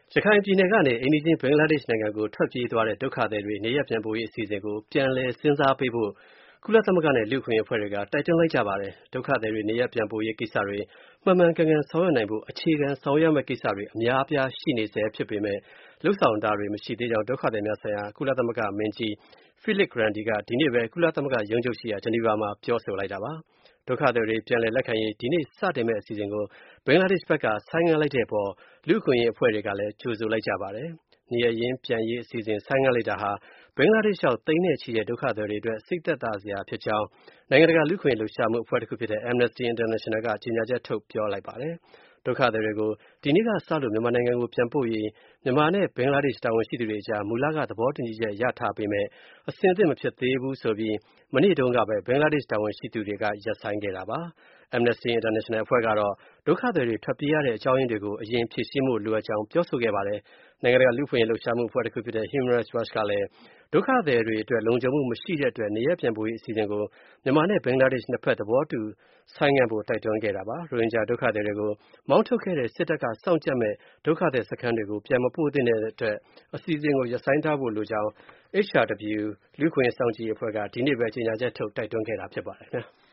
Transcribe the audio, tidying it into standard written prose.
ရခိုင်ပြည်နယ်ကနေအိမ်နီးချင်းဘင်္ဂလားဒေ့ရှ်နိုင်ငံကိုထွက်ပြေးသွားတဲ့ဒုက္ခသည်တွေနေရပ်ပြန်ပို့ရေးအစီအစဉ်ကိုပြန်လည်စဉ်းစားပေးဖို့ကုလသမဂ္ဂနဲ့လူ့အခွင့်အရေးအဖွဲ့တွေကတိုက်တွန်းလိုက်ကြပါတယ်။ဒုက္ခသည်တွေနေရပ်ပြန်ပို့ရေးကိစ္စတွေမှန်မှန်ကန်ကန်ဆောင်ရွက်နိုင်ဖို့အခြေခံဆောင်ရွက်မယ့်ကိစ္စတွေအများအပြားရှိနေဆဲဖြစ်ပေမဲ့လုပ်ဆောင်တာတွေမရှိသေးကြောင်းဒုက္ခသည်များဆိုင်ရာကုလသမဂ္ဂမင်းကြီး Philip Grandi ကဒီနေ့ပဲကုလသမဂ္ဂရုံးချုပ်ရှိရာဂျနီဗာမှာပြောဆိုလိုက်တာပါ။ဒုက္ခသည်တွေပြန်လည်လက်ခံရေးဒီနေ့စတင်မယ့်အစီအစဉ်ကိုဘင်္ဂလားဒေ့ရှ်ဘက်ကဆိုင်းငံ့လိုက်တဲ့အပေါ်လူ့အခွင့်အရေးအဖွဲ့တွေကလည်းကြိုဆိုလိုက်ကြပါတယ်။နေရပ်ရင်းပြန်ရေးအစီအစဉ်ဆိုင်းငံ့လိုက်တာဟာဘင်္ဂလားဒေ့ရှ်ရောက်သိန်းနဲ့ချီတဲ့ဒုက္ခသည်တွေအတွက်စိတ်သက်သာစရာဖြစ်ကြောင်းနိုင်ငံတကာလူ့အခွင့်အရေးလှုပ်ရှားမှုအဖွဲ့တစ်ခုဖြစ်တဲ့ Amnesty International ကကြေညာချက်ထုတ်ပြောလိုက်ပါတယ်။ဒုက္ခသည်တွေကိုဒီနေ့ကစလို့မြန်မာနိုင်ငံကိုပြန်ပို့ရေးမြန်မာနဲ့ဘင်္ဂလားဒေ့ရှ်တာဝန်ရှိသူတွေအကြားမူလကသဘောတူညီချက်ရထားပေမဲ့အဆင်သင့်မဖြစ်သေးဘူးဆိုပြီးမနေ့တုန်းကပဲဘင်္ဂလားဒေ့ရှ်တာဝန်ရှိသူတွေကရပ်ဆိုင်းခဲ့တာပါ။ Amnesty International အဖွဲ့ကတော့ဒုက္ခသည်တွေထွက်ပြေးရတဲ့အကြောင်းရင်းတွေကိုအရင်ဖြေရှင်းဖို့လိုအပ်ကြောင်းပြောဆိုခဲ့ပါတယ်။နိုင်ငံတကာလူ့အခွင့်အရေးလှုပ်ရှားမှုအဖွဲ့တစ်ခုဖြစ်တဲ့ Human Rights Watch ကလည်းဒုက္ခသည်တွေအတွက်လုံခြုံမှုမရှိတဲ့အတွက်နေရပ်ပြန်ပို့ရေးအစီအစဉ်ကိုမြန်မာနဲ့ဘင်္ဂလားဒေ့ရှ်နှစ်ဖက်သဘောတူဆိုင်းငံ့ဖို့တိုက်တွန်းခဲ့တာပါ။ရိုဟင်ဂျာဒုက္ခသည်တွေကိုမောင်းထုတ်ခဲ့တဲ့စစ်တပ်ကစောင့်ကြပ်မဲ့ဒုက္ခသည်စခန်းတွေကိုပြန်မပို့သင့်တဲ့အတွက်အစီအစဉ်ကိုရပ်ဆိုင်းထားဖို့လိုကြောင်းHRW လူ့အခွင့်အရေးစောင့်ကြည့်ရေးအဖွဲ့ကဒီနေ့ပဲကြေညာချက်ထုတ်တိုက်တွန်းခဲ့တာဖြစ်ပါတယ်။